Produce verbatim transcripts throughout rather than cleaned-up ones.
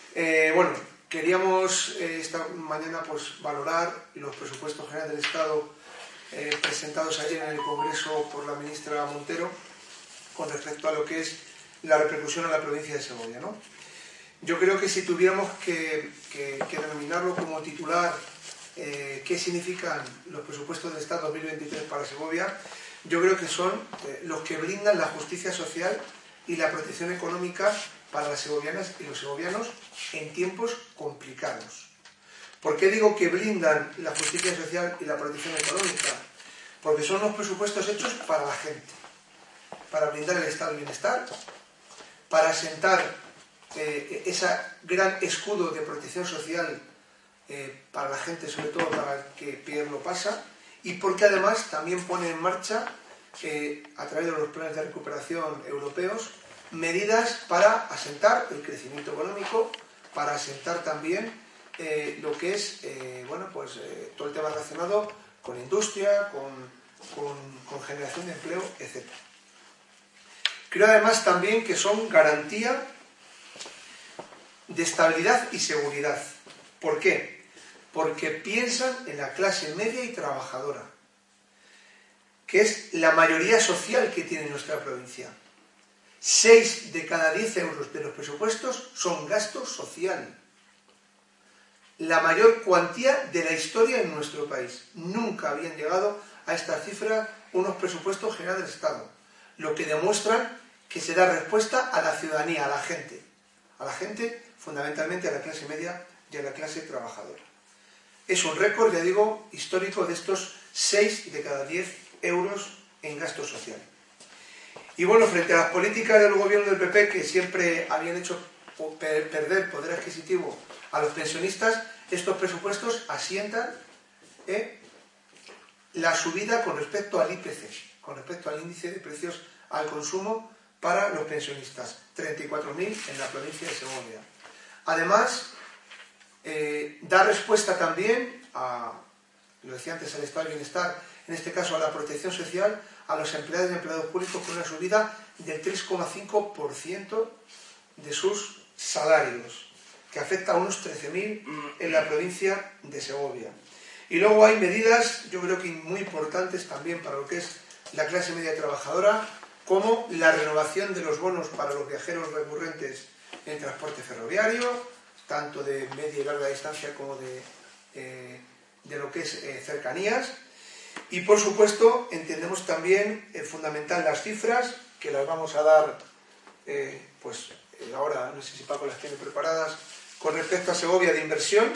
Eh, bueno, queríamos eh, esta mañana pues valorar los presupuestos generales del Estado eh, presentados ayer en el Congreso por la ministra Montero con respecto a lo que es la repercusión en la provincia de Segovia, ¿no? Yo creo que si tuviéramos que, que, que denominarlo como titular, eh, qué significan los presupuestos del Estado dos mil veintitrés para Segovia, yo creo que son eh, los que brindan la justicia social y la protección económica para las segovianas y los segovianos en tiempos complicados. ¿Por qué digo que brindan la justicia social y la protección económica? Porque son unos presupuestos hechos para la gente, para brindar el estado de bienestar, para asentar eh, ese gran escudo de protección social eh, para la gente, sobre todo para el que peor lo pasa, y porque además también pone en marcha, eh, a través de los planes de recuperación europeos, medidas para asentar el crecimiento económico, para asentar también eh, lo que es eh, bueno, pues, eh, todo el tema relacionado con industria, con, con, con generación de empleo, etcétera. Creo además también que son garantía de estabilidad y seguridad. ¿Por qué? Porque piensan en la clase media y trabajadora, que es la mayoría social que tiene nuestra provincia. seis de cada diez euros de los presupuestos son gasto social. La mayor cuantía de la historia en nuestro país. Nunca habían llegado a esta cifra unos presupuestos generales del Estado, lo que demuestra que se da respuesta a la ciudadanía, a la gente. A la gente, fundamentalmente a la clase media y a la clase trabajadora. Es un récord, ya digo, histórico de estos seis de cada diez euros en gasto social. Y bueno, frente a las políticas del gobierno del P P, que siempre habían hecho perder poder adquisitivo a los pensionistas, estos presupuestos asientan eh, la subida con respecto al I P C, con respecto al índice de precios al consumo para los pensionistas, treinta y cuatro mil en la provincia de Segovia. Además, eh, da respuesta también a, lo decía antes, al estado de bienestar, en este caso a la protección social, a los empleados y empleados públicos con una subida del tres coma cinco por ciento de sus salarios, que afecta a unos trece mil en la provincia de Segovia. Y luego hay medidas, yo creo que muy importantes también para lo que es la clase media trabajadora, como la renovación de los bonos para los viajeros recurrentes en transporte ferroviario, tanto de media y larga distancia como de, eh, de lo que es eh, cercanías. Y por supuesto entendemos también eh, fundamental las cifras, que las vamos a dar, eh, pues eh, ahora no sé si Paco las tiene preparadas, con respecto a Segovia de inversión.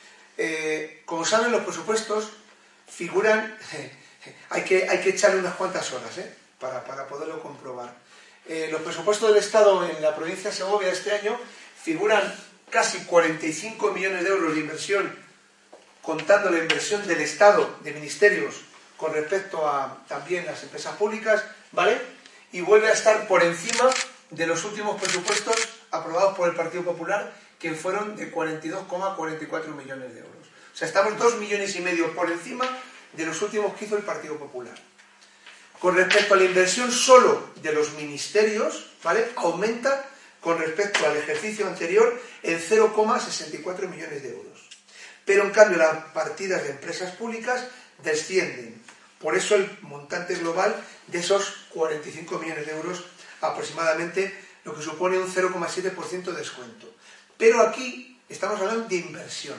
Eh, como saben, los presupuestos figuran, eh, hay, que, hay que echarle unas cuantas horas eh, para, para poderlo comprobar. Eh, los presupuestos del Estado en la provincia de Segovia este año figuran casi cuarenta y cinco millones de euros de inversión, contando la inversión del Estado, de ministerios, con respecto a también las empresas públicas, ¿vale? Y vuelve a estar por encima de los últimos presupuestos aprobados por el Partido Popular, que fueron de cuarenta y dos coma cuarenta y cuatro millones de euros. O sea, estamos dos millones y medio por encima de los últimos que hizo el Partido Popular. Con respecto a la inversión solo de los ministerios, ¿vale?, aumenta con respecto al ejercicio anterior en cero coma sesenta y cuatro millones de euros. Pero en cambio las partidas de empresas públicas descienden. Por eso el montante global de esos cuarenta y cinco millones de euros aproximadamente, lo que supone un cero coma siete por ciento de descuento. Pero aquí estamos hablando de inversión.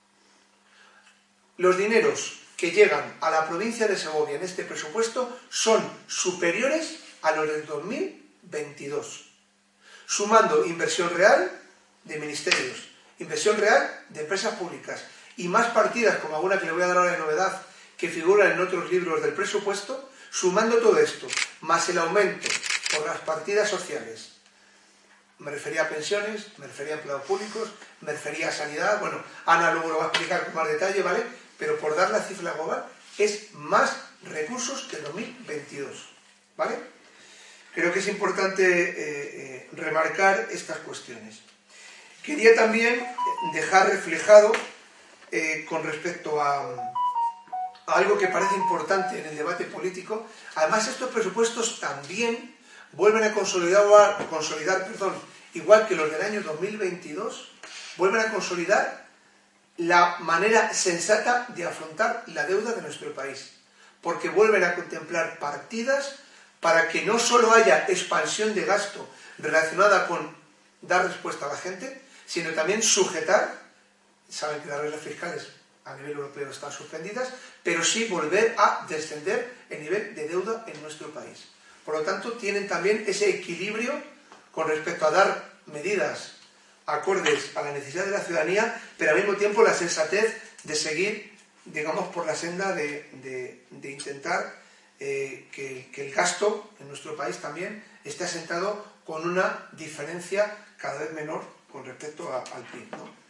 Los dineros que llegan a la provincia de Segovia en este presupuesto son superiores a los del dos mil veintidós, sumando inversión real de ministerios, inversión real de empresas públicas y más partidas, como alguna que le voy a dar ahora de novedad, que figuran en otros libros del presupuesto, sumando todo esto, más el aumento por las partidas sociales. Me refería a pensiones, me refería a empleados públicos, me refería a sanidad. Bueno, Ana luego lo va a explicar con más detalle, ¿vale? Pero por dar la cifra global, es más recursos que el dos mil veintidós, ¿vale? Creo que es importante eh, eh, remarcar estas cuestiones. Quería también dejar reflejado eh, con respecto a, a algo que parece importante en el debate político. Además, estos presupuestos también vuelven a consolidar, consolidar perdón, igual que los del año dos mil veintidós, vuelven a consolidar la manera sensata de afrontar la deuda de nuestro país, porque vuelven a contemplar partidas para que no solo haya expansión de gasto relacionada con dar respuesta a la gente, sino también sujetar, saben que las reglas fiscales a nivel europeo están suspendidas, pero sí volver a descender el nivel de deuda en nuestro país. Por lo tanto, tienen también ese equilibrio con respecto a dar medidas acordes a la necesidad de la ciudadanía, pero al mismo tiempo la sensatez de seguir, digamos, por la senda de, de, de intentar eh, que, que el gasto en nuestro país también esté asentado con una diferencia cada vez menor con respecto a, al P I B, ¿no?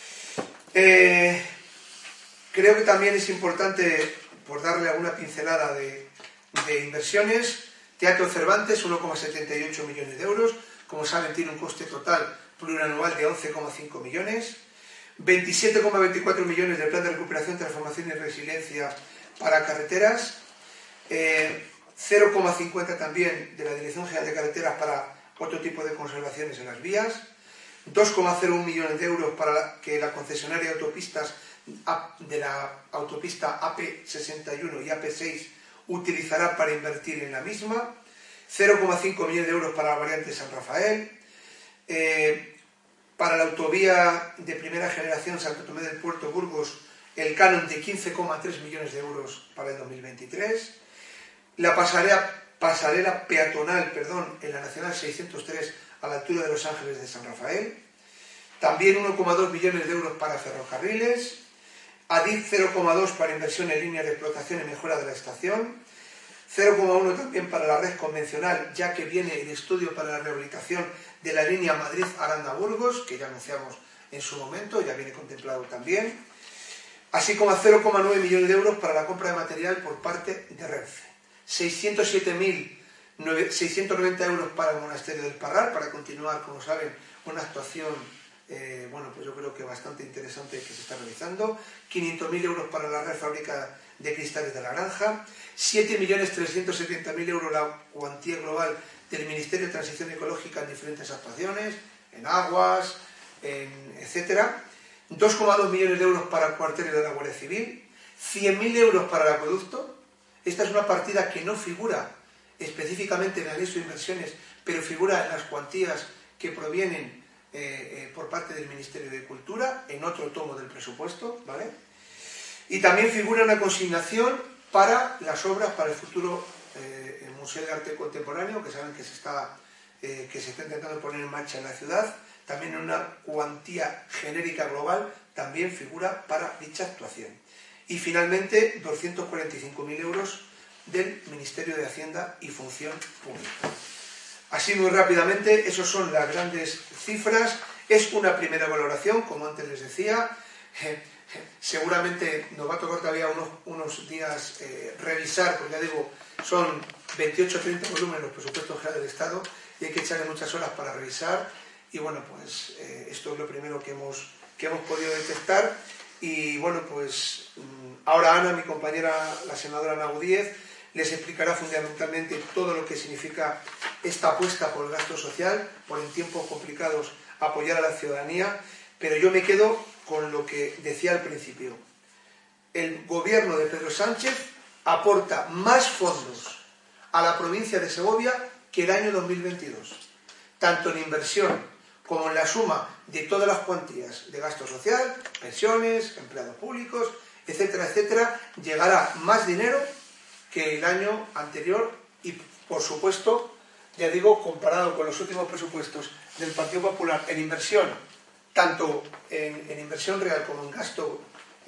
Eh, creo que también es importante, por darle alguna pincelada de, de inversiones, Teatro Cervantes, uno coma setenta y ocho millones de euros, como saben tiene un coste total plurianual de once coma cinco millones, veintisiete coma veinticuatro millones del Plan de Recuperación, Transformación y Resiliencia para carreteras, eh, cero coma cincuenta también de la Dirección General de Carreteras para otro tipo de conservaciones en las vías, dos coma cero uno millones de euros para que la concesionaria de autopistas de la autopista A P sesenta y uno y A P seis utilizará para invertir en la misma, cero coma cinco millones de euros para la variante San Rafael, eh, para la autovía de primera generación Santo Tomé del Puerto Burgos el canon de quince coma tres millones de euros para el dos mil veintitrés, la pasarela, pasarela peatonal perdón, en la Nacional seiscientos tres a la altura de Los Ángeles de San Rafael, también uno coma dos millones de euros para ferrocarriles, ADIF cero coma dos para inversión en líneas de explotación y mejora de la estación, cero coma uno también para la red convencional, ya que viene el estudio para la rehabilitación de la línea Madrid-Aranda-Burgos, que ya anunciamos en su momento, ya viene contemplado también, así como cero coma nueve millones de euros para la compra de material por parte de Renfe, seiscientos siete mil seiscientos noventa euros para el Monasterio del Parral, para continuar, como saben, una actuación Eh, bueno, pues yo creo que bastante interesante que se está realizando, quinientos mil euros para la red fábrica de cristales de la Granja, siete millones trescientos setenta mil euros la cuantía global del Ministerio de Transición Ecológica en diferentes actuaciones, en aguas, en etcétera, dos coma dos millones de euros para el cuartel de la Guardia Civil, cien mil euros para el acueducto. Esta es una partida que no figura específicamente en el anexo de inversiones, pero figura en las cuantías que provienen Eh, eh, por parte del Ministerio de Cultura, en otro tomo del presupuesto, ¿vale? Y también figura una consignación para las obras para el futuro eh, el Museo de Arte Contemporáneo, que saben que se, está, eh, que se está intentando poner en marcha en la ciudad, también una cuantía genérica global, también figura para dicha actuación. Y finalmente, doscientos cuarenta y cinco mil euros del Ministerio de Hacienda y Función Pública. Así muy rápidamente, esas son las grandes cifras. Es una primera valoración, como antes les decía. Eh, eh, seguramente nos va a tocar todavía unos, unos días eh, revisar, porque ya digo, son veintiocho a treinta volúmenes los presupuestos generales del Estado y hay que echarle muchas horas para revisar. Y bueno, pues eh, esto es lo primero que hemos, que hemos podido detectar. Y bueno, pues ahora Ana, mi compañera, la senadora Ana Gudíez, les explicará fundamentalmente todo lo que significa esta apuesta por el gasto social, por en tiempos complicados apoyar a la ciudadanía, pero yo me quedo con lo que decía al principio. El gobierno de Pedro Sánchez aporta más fondos a la provincia de Segovia que el año dos mil veintidós, tanto en inversión como en la suma de todas las cuantías de gasto social, pensiones, empleados públicos, etcétera, etcétera, llegará más dinero que el año anterior y, por supuesto, ya digo, comparado con los últimos presupuestos del Partido Popular en inversión, tanto en, en inversión real como en gasto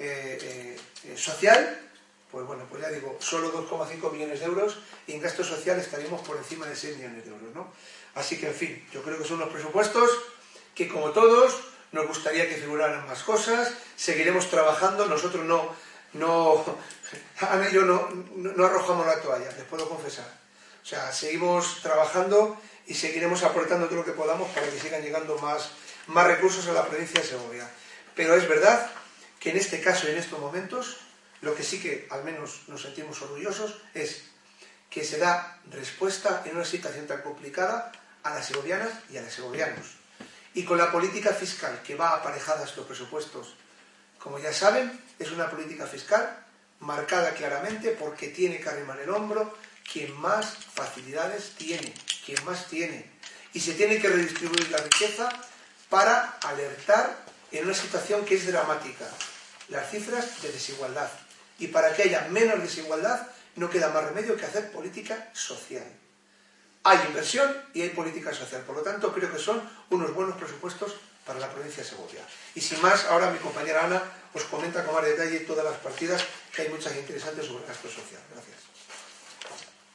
eh, eh, social, pues bueno, pues ya digo, solo dos coma cinco millones de euros y en gasto social estaríamos por encima de seis millones de euros, ¿no? Así que, en fin, yo creo que son los presupuestos que, como todos, nos gustaría que figuraran más cosas, seguiremos trabajando, nosotros no... no Ana y yo no, no, no arrojamos la toalla, les puedo confesar. O sea, seguimos trabajando y seguiremos aportando todo lo que podamos para que sigan llegando más, más recursos a la provincia de Segovia. Pero es verdad que en este caso y en estos momentos, lo que sí que al menos nos sentimos orgullosos es que se da respuesta en una situación tan complicada a las segovianas y a los segovianos. y con la política fiscal que va aparejada a estos presupuestos. Como ya saben, es una política fiscal marcada claramente porque tiene que arrimar el hombro quien más facilidades tiene, quien más tiene. Y se tiene que redistribuir la riqueza para alertar en una situación que es dramática, las cifras de desigualdad. Y para que haya menos desigualdad no queda más remedio que hacer política social. Hay inversión y hay política social, por lo tanto creo que son unos buenos presupuestos para la provincia de Segovia. Y sin más, ahora mi compañera Ana os comenta con más detalle todas las partidas, que hay muchas interesantes sobre gasto social. Gracias.